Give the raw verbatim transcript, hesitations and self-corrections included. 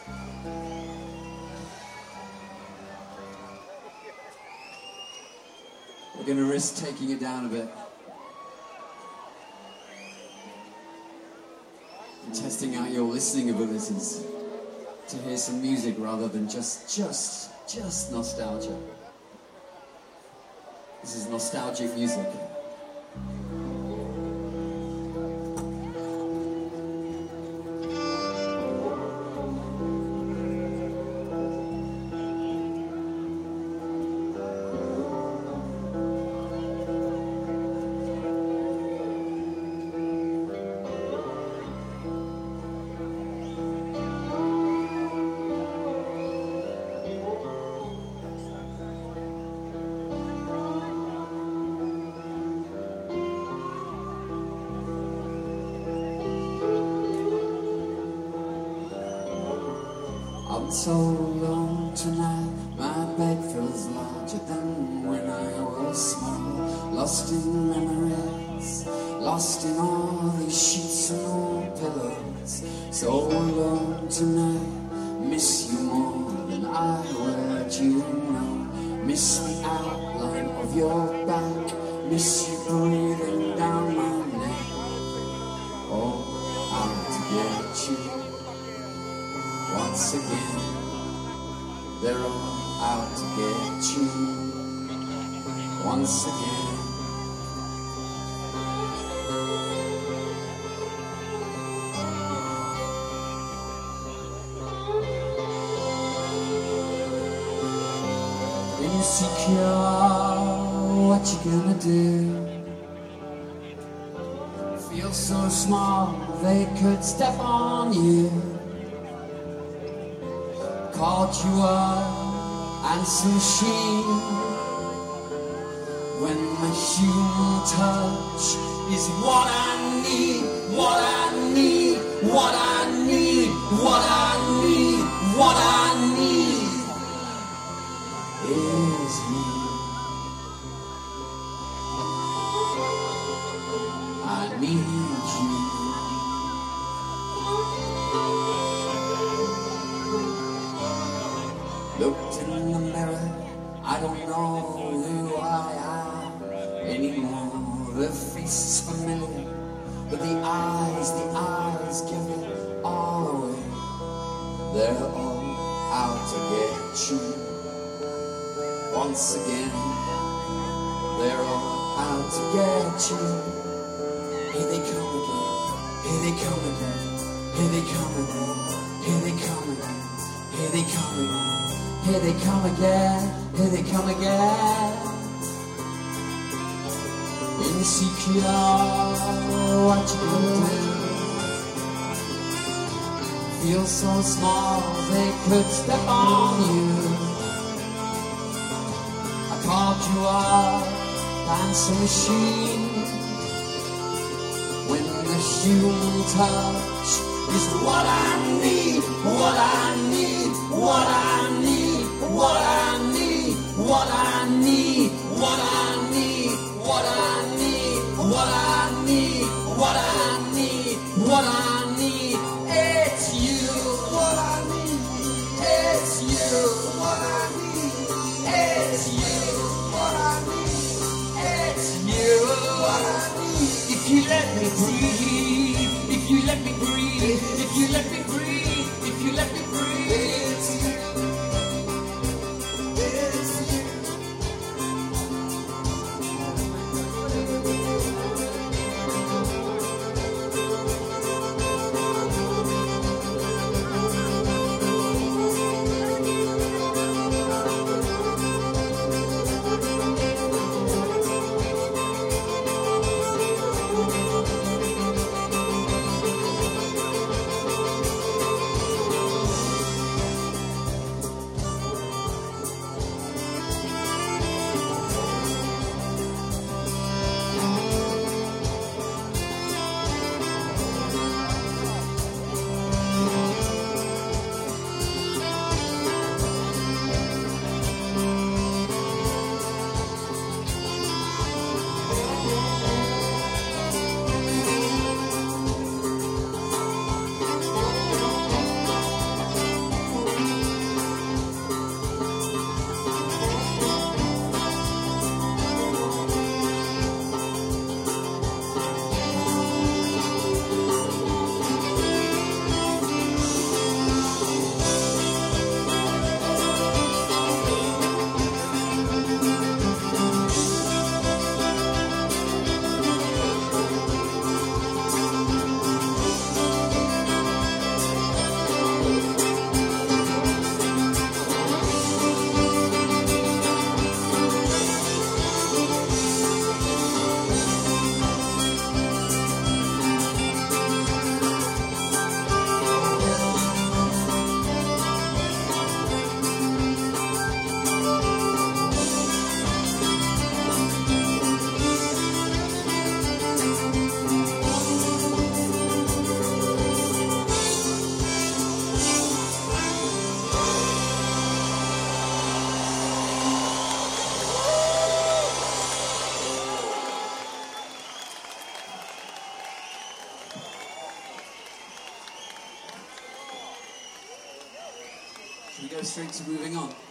We're going to risk taking it down a bit. And testing out your listening abilities to hear some music rather than just, just, just nostalgia. This is nostalgic music. I'm so alone tonight, my bed feels larger than when I was small. Lost in memories, lost in all these sheets and old pillows. So alone tonight, miss you more than I would, you know. Miss the outline of your back, miss you breathing down my neck. Oh, out to get you. Once again, they're all out to get you. Once again. Insecure, what you gonna do? Feel so small, they could step on you. Called you up, answer machine. When my human touch is what I need, what I need, what I need, what I need, what I need is you. I need you. Looked in the mirror, I don't know who I am anymore. The face is familiar, but the eyes, the eyes give it all away. They're all out to get you. Once again, they're all out to get you. Here they come again, here they come again, here they come again, here they come again, here they come again. Here they come again, here they come again. Insecure, what you gonna do? Feel so small, they could step on you. I called you up, dancing machine. When the human touch is what I need, what I need, what I need. What I need, what I need, what I need, what I need, what I need, what I need, what I need, it's you. What I need, it's you. What I need, it's you. What I need, it's you. What I need. If you let me breathe, if you let me breathe, if you let me breathe, if you let me breathe, it's you. Should we go straight to moving on?